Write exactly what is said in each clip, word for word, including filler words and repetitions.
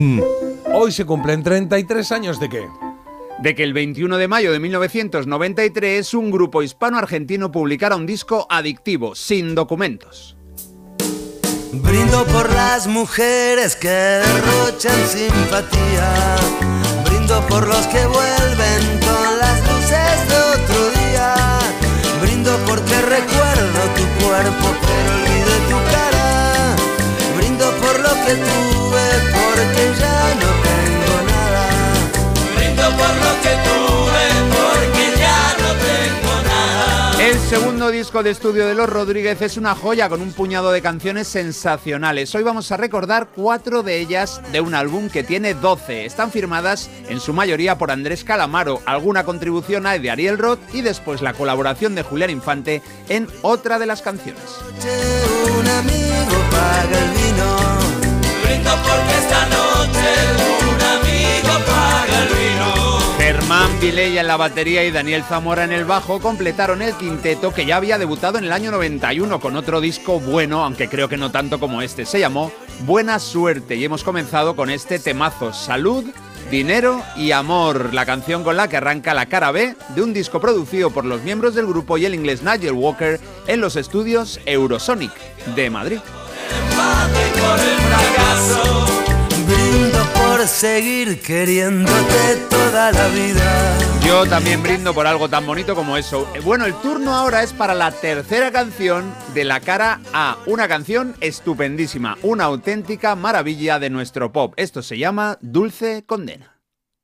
Mm. Hoy se cumplen treinta y tres años de qué. De que el veintiuno de mayo de mil novecientos noventa y tres un grupo hispano-argentino publicara un disco adictivo, Sin Documentos. Brindo por las mujeres que derrochan simpatía. Brindo por los que vuelven con las luces de otro día. Brindo porque recuerdo tu cuerpo pero olvidé tu cara. Brindo por lo que tuve porque ya no tengo nada. Brindo por lo que tuve porque ya no tengo nada. El segundo disco de estudio de Los Rodríguez es una joya con un puñado de canciones sensacionales. Hoy vamos a recordar cuatro de ellas de un álbum que tiene doce. Están firmadas en su mayoría por Andrés Calamaro, alguna contribución hay de Ariel Roth y después la colaboración de Julián Infante en otra de las canciones. Un amigo paga el vino. Brindo porque esta noche un amigo paga el vino. Germán Vilella en la batería y Daniel Zamora en el bajo completaron el quinteto que ya había debutado en el año noventa y uno con otro disco bueno, aunque creo que no tanto como este. Se llamó Buena Suerte y hemos comenzado con este temazo, Salud, Dinero y Amor, la canción con la que arranca la cara B de un disco producido por los miembros del grupo y el inglés Nigel Walker en los estudios Eurosonic de Madrid. Brindo por seguir queriéndote toda la vida. Yo también brindo por algo tan bonito como eso. Bueno, el turno ahora es para la tercera canción de la cara A. Una canción estupendísima, una auténtica maravilla de nuestro pop. Esto se llama Dulce Condena.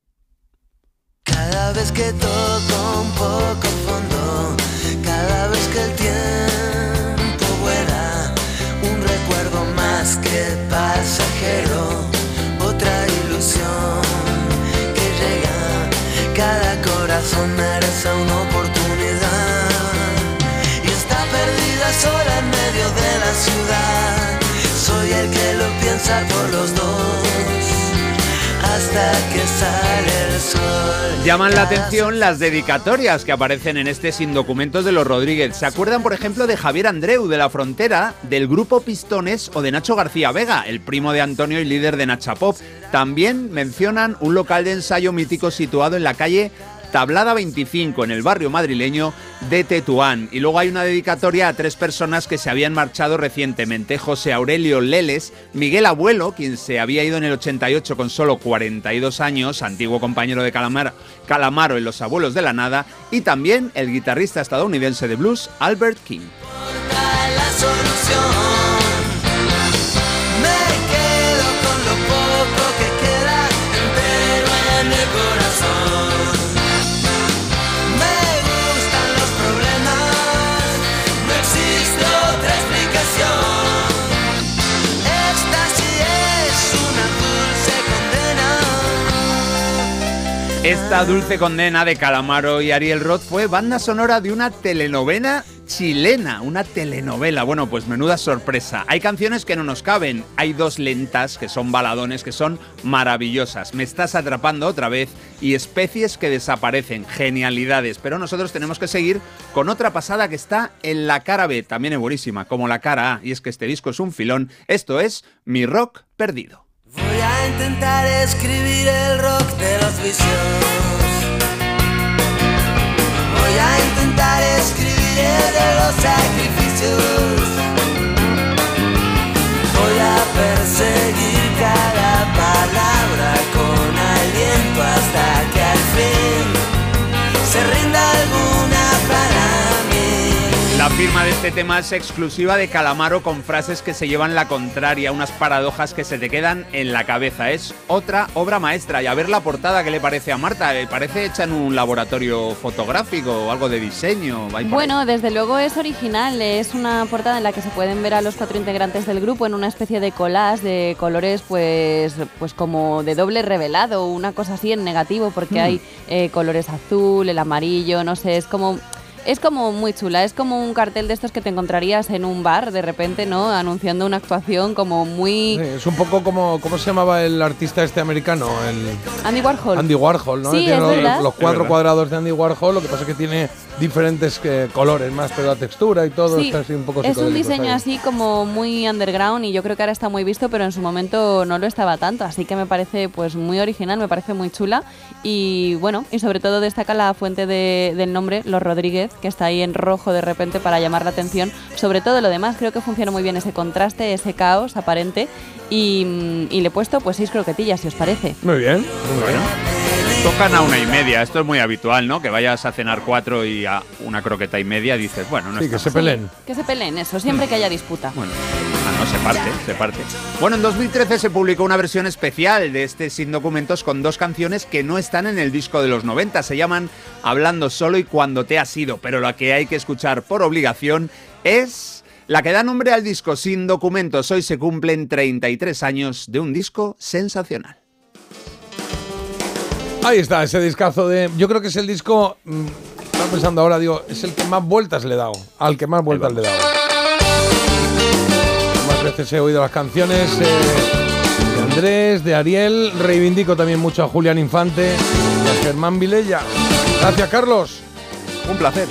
Cada vez que toco un poco fondo, cada vez que el tiempo vuela, un recuerdo más que pasajero, otra ilusión que llega. Cada corazón merece una oportunidad y está perdida sola en medio de la ciudad. Soy el que lo piensa por los dos hasta que sale el sol. Llaman la atención las dedicatorias que aparecen en este Sin Documentos de Los Rodríguez. ¿Se acuerdan, por ejemplo, de Javier Andreu de La Frontera, del grupo Pistones o de Nacho García Vega, el primo de Antonio y líder de Nacha Pop? También mencionan un local de ensayo mítico situado en la calle Tablada veinticinco, en el barrio madrileño de Tetuán. Y luego hay una dedicatoria a tres personas que se habían marchado recientemente: José Aurelio Leles, Miguel Abuelo, quien se había ido en el ochenta y ocho con solo cuarenta y dos años, antiguo compañero de Calamaro, Calamaro en Los Abuelos de la Nada, y también el guitarrista estadounidense de blues Albert King. La solución. Me quedo con lo poco que queda entero en el corazón. Esta Dulce Condena de Calamaro y Ariel Roth fue banda sonora de una telenovela chilena, una telenovela. Bueno, pues menuda sorpresa. Hay canciones que no nos caben, hay dos lentas que son baladones, que son maravillosas. Me estás atrapando otra vez y Especies que desaparecen, genialidades. Pero nosotros tenemos que seguir con otra pasada que está en la cara B, también es buenísima, como la cara A, y es que este disco es un filón. Esto es Mi Rock Perdido. Voy a intentar escribir el rock de los vicios. Voy a intentar escribir el de los sacrificios. Voy a perseguir cada palabra con aliento hasta que al fin se rinda alguna para mí. La firma de este tema es exclusiva de Calamaro, con frases que se llevan la contraria, unas paradojas que se te quedan en la cabeza. Es otra obra maestra. Y a ver la portada, ¿qué le parece a Marta? ¿Le parece hecha en un laboratorio fotográfico o algo de diseño? Bueno, desde luego es original. Es una portada en la que se pueden ver a los cuatro integrantes del grupo en una especie de collage de colores, pues, pues como de doble revelado, una cosa así en negativo, porque mm. hay eh, colores azul, el amarillo, no sé, es como... Es como muy chula, es como un cartel de estos que te encontrarías en un bar de repente, ¿no? Anunciando una actuación como muy... Sí, es un poco como, ¿cómo se llamaba el artista este americano? El Andy Warhol. Andy Warhol, ¿no? Sí, Tiene es los, verdad. los cuatro cuadrados de Andy Warhol, lo que pasa es que tiene diferentes eh, colores más, pero la textura y todo Sí, está así un poco es un psicodélico, diseño está bien. así como muy underground y yo creo que ahora está muy visto, pero en su momento no lo estaba tanto, así que me parece pues muy original, me parece muy chula y bueno, y sobre todo destaca la fuente de, del nombre, Los Rodríguez, que está ahí en rojo de repente para llamar la atención. Sobre todo lo demás, creo que funciona muy bien ese contraste, ese caos aparente y, y le he puesto pues seis croquetillas, si os parece. Muy bien, muy Bueno, bien. tocan a una y media. Esto es muy habitual, ¿no? Que vayas a cenar cuatro y a una croqueta y media dices, bueno, no Sí, está que se mal. peleen. Que se peleen, eso, siempre que haya disputa. Bueno, ah, no, se parte, se parte. Bueno, en dos mil trece se publicó una versión especial de este Sin Documentos con dos canciones que no están en el disco de los noventa. Se llaman Hablando Solo y Cuando Te Has Ido, pero la que hay que escuchar por obligación es la que da nombre al disco Sin Documentos. Hoy se cumplen treinta y tres años de un disco sensacional. Ahí está, ese discazo de... Yo creo que es el disco... Mmm, estaba pensando ahora, digo, es el que más vueltas le he dado. Al que más vueltas le he dado. Más veces he oído las canciones eh, de Andrés, de Ariel. Reivindico también mucho a Julián Infante y a Germán Vilella. Gracias, Carlos. Un placer.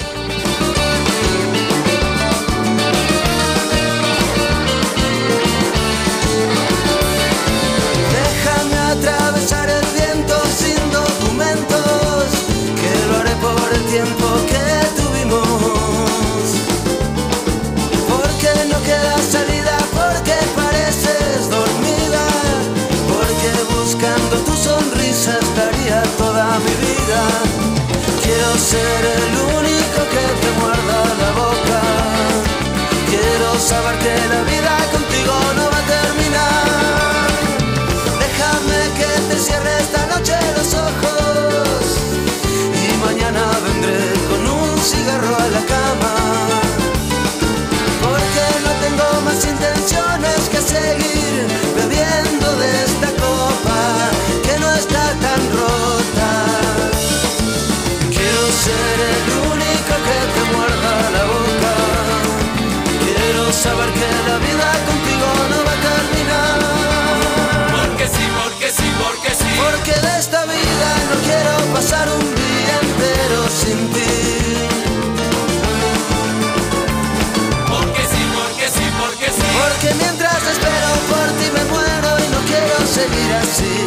Déjame atravesar el viento sin documentos, que lo haré por el tiempo que tuvimos. Porque no queda salida, porque pareces dormida, porque buscando tu sonrisa estaría toda mi vida. Quiero ser el único que te muerda la boca. Quiero saber que la vida contigo no va a terminar. Déjame que te cierre esta noche los ojos y mañana vendré con un cigarro a la cama. Porque no tengo más intenciones que seguir bebiendo de esta copa que no está tan rota. Quiero ser el único que te muerda la boca. Quiero saber que la vida contigo no va a terminar. Porque sí, porque sí, porque sí. Porque de esta vida no quiero pasar un día entero sin ti. Porque sí, porque sí, porque sí. Porque mientras espero por ti me muero y no quiero seguir así.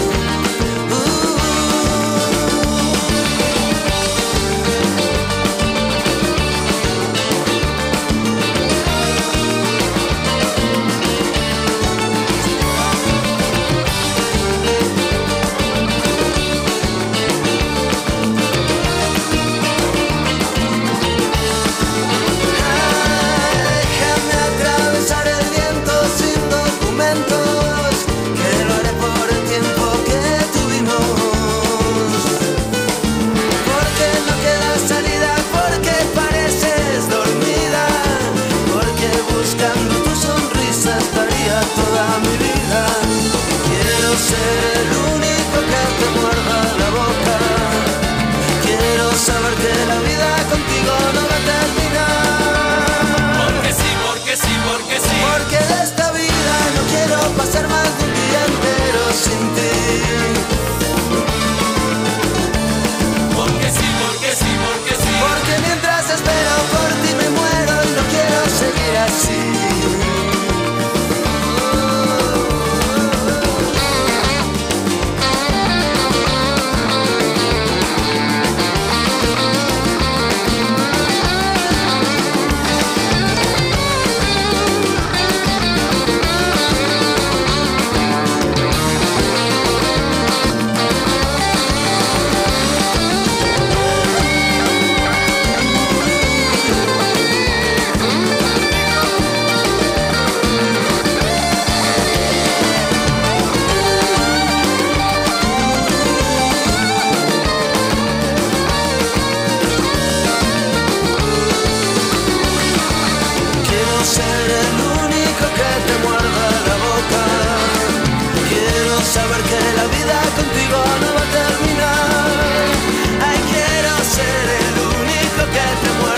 Déjame atravesar el viento sin documentos, que lo haré por el tiempo que tuvimos. Porque no queda salida, porque pareces dormida, porque buscando tu sonrisa estaría toda mi vida. Quiero ser el único que te muerda la boca. Quiero saber que la vida contigo no va a terminar. Porque sí, porque sí, porque sí. Porque de esta vida no quiero pasar más de un día entero sin ti. Porque sí, porque sí, porque sí. Porque mientras espero por ti me muero y no quiero seguir así. Quiero ser el único que te muerda la boca. Quiero saber que la vida contigo no va a terminar. Ay, quiero ser el único que te muerda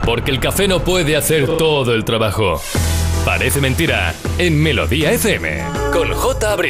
porque el café no puede hacer todo el trabajo. Parece mentira, en Melodía F M, con J. Abril.